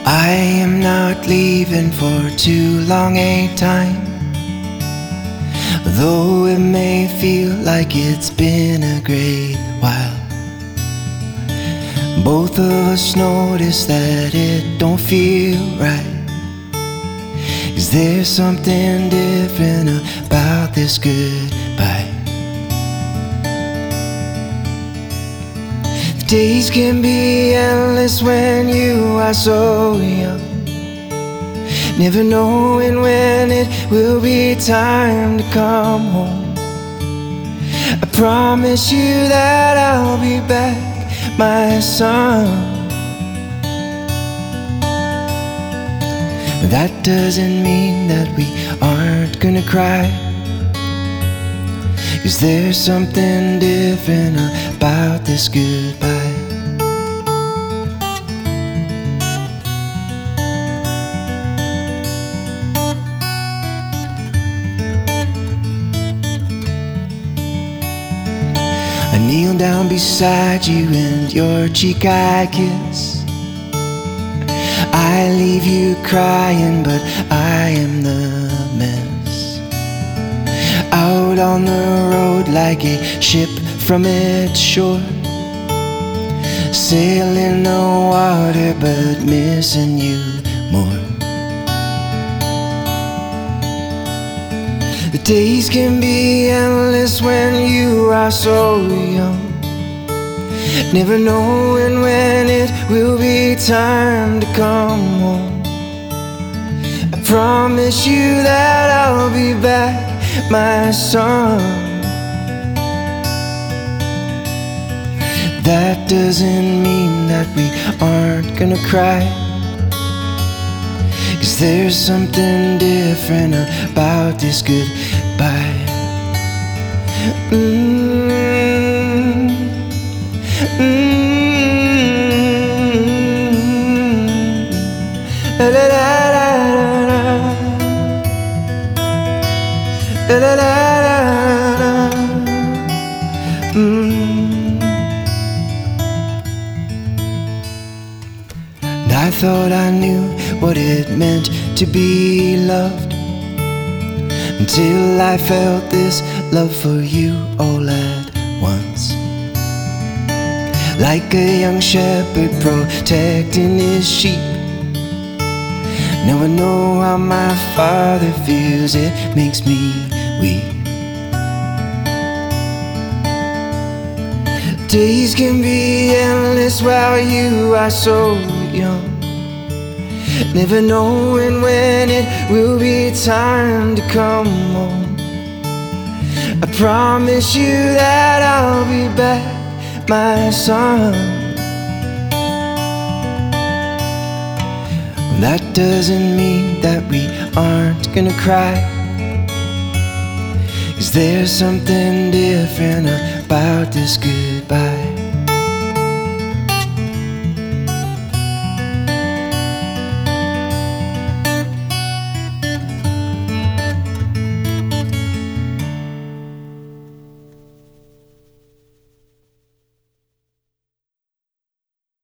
I am not leaving for too long a time, though it may feel like it's been a great while. Both of us notice that it don't feel right. Is there something different about this goodbye? The days can be endless when you are so young, never knowing when it will be time to come home. I promise you that I'll be back, my son. That doesn't mean that we aren't gonna cry. Is there something different about this goodbye? I kneel down beside you and your cheek I kiss. I leave you crying, but I am the mess. Out on the road like a ship from its shore, sailing the water but missing you more. The days can be endless when you are so young, never knowing when it will be time to come home. I promise you that I'll be back, my son. That doesn't mean that we aren't gonna cry. 'Cause there's something different about this goodbye. La la la la la, la la la la. And I thought I knew what it meant to be loved, until I felt this love for you all at once. Like a young shepherd protecting his sheep, now I know how my Father feels. It makes me weep. Days can be endless while you are so young, never knowing when it will be time to come home. I promise you that I'll be back, my son. That doesn't mean that we aren't gonna cry. Is there something different about this goodbye?